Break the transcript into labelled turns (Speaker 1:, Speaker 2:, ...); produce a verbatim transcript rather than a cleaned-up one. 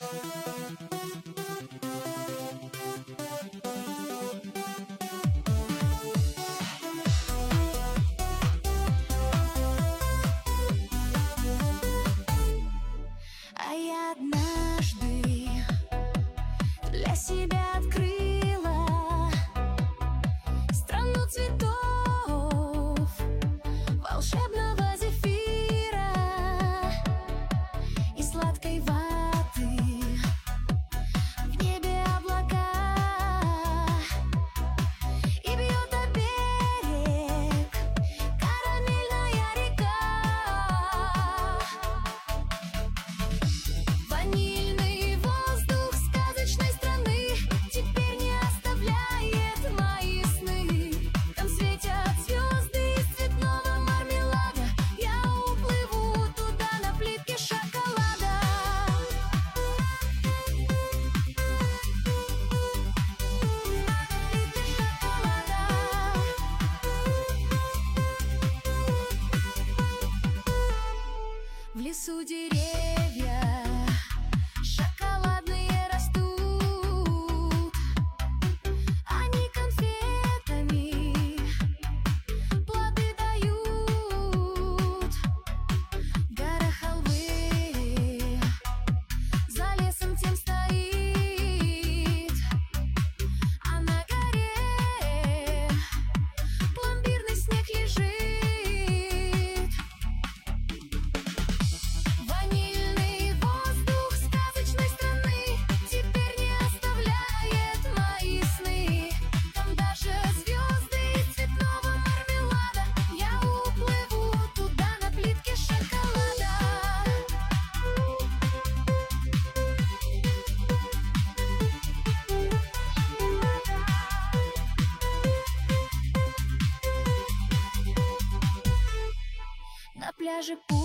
Speaker 1: А я однажды для себя открыла страну цветов, волшебного зефира и сладкой ваты. В небе облака, и бьет о берег карамельная река. Ванильный воздух сказочной страны теперь не оставляет мои сны. Там светят звезды из цветного мармелада. Я уплыву туда на плитке шоколада. В лесу деревья шоколадные растут, они конфетами плоды дают. Гора халвы за лесом тем стоит, а на горе пломбирный снег лежит. Ванильный воздух сказочной страны теперь не оставляет мои сны. Там даже звезды из цветного мармелада. Я уплыву туда на плитке шоколада. На пляже пусть